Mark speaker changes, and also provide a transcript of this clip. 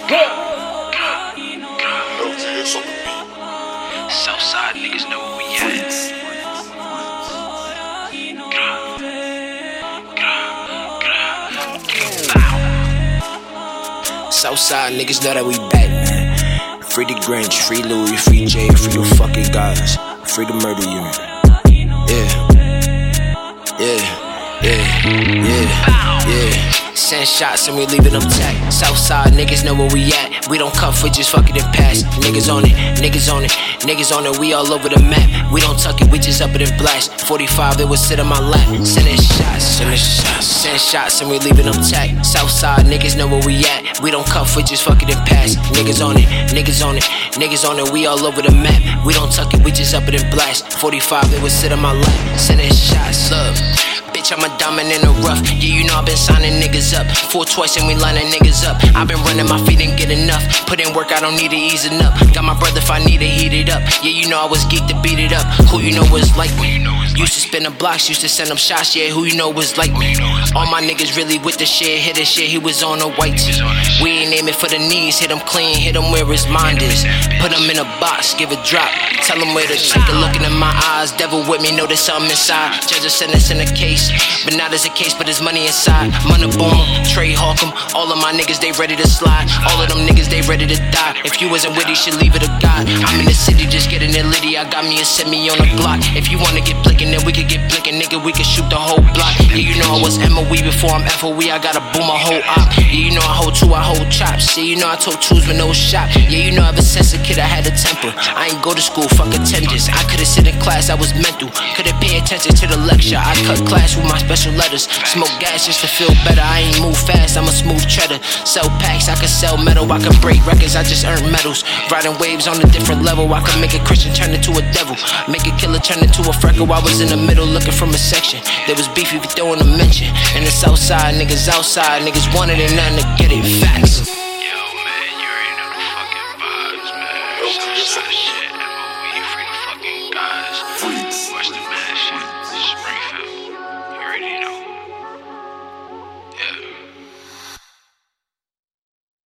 Speaker 1: LTS on the beat.
Speaker 2: Southside niggas know where we at. Southside niggas know that we back. Free the Grinch, free Louis, free Jay, free the fucking guys, free the murder unit. Yeah. Send shots and we leaving them tagged. Southside niggas know where we at. We don't cuff, we just fuck it and pass. Niggas on it, niggas on it, niggas on it. We all over the map. We don't tuck it, we just up it and blast. 45, it would sit on my lap. Sending shots, send shots and we leaving them tagged. Southside niggas know where we at. We don't cuff, we just fuck it and pass. Niggas on it, niggas on it, niggas on it. We all over the map. We don't tuck it, we just up it and blast. 45, it would sit on my lap. Sending shots, look. Bitch, I'm a diamond in the rough. Yeah, you know I've been signing niggas up. 4 twice and we lining niggas up. I've been running my feet and get enough. Put in work, I don't need to ease it up. Got my brother if I need to heat it up. Yeah, you know I was geeked to beat it up. Who you know was like me? Used to spin the blocks, used to send them shots. Yeah, who you know was like me? All my niggas really with the shit. Hit the shit, he was on the white tee. We ain't aiming for the knees. Hit him clean, hit him where his mind is. Put him in a box, give a drop. Tell him where to take a looking in my eyes. Devil with me, know there's something inside. Judge will send us in a case. But not as a case, but there's money inside. Money boom, Trey Hawkum. All of my niggas, they ready to slide. All of them niggas, they ready to die. If you wasn't with it, should leave it a God. I'm in the city, just getting it litty. I got me a semi on the block. If you wanna get blinking, then we could get blinking. Nigga, we could shoot the whole block. Yeah, you know I was MOE before I'm FOE. I gotta boom my whole op. Yeah, you know I hold 2, I hold chops. Yeah, you know I told 2s with no shot. Yeah, you know ever since a kid I had a temper. I ain't go to school, fuck attendance. I could've sit in class, I was mental. Couldn't pay attention to the lecture. I cut class with my special letters. Smoke gas just to feel better. I ain't move fast, I'm a smooth cheddar. Sell packs, I can sell metal. I can break records, I just earn medals. Riding waves on a different level. I can make a Christian turn into a devil. Make a killer turn into a freckle. I was in the middle looking from a section. There was beef if you throwing a mention. And the Southside niggas outside. Niggas wanted it, nothing to get it.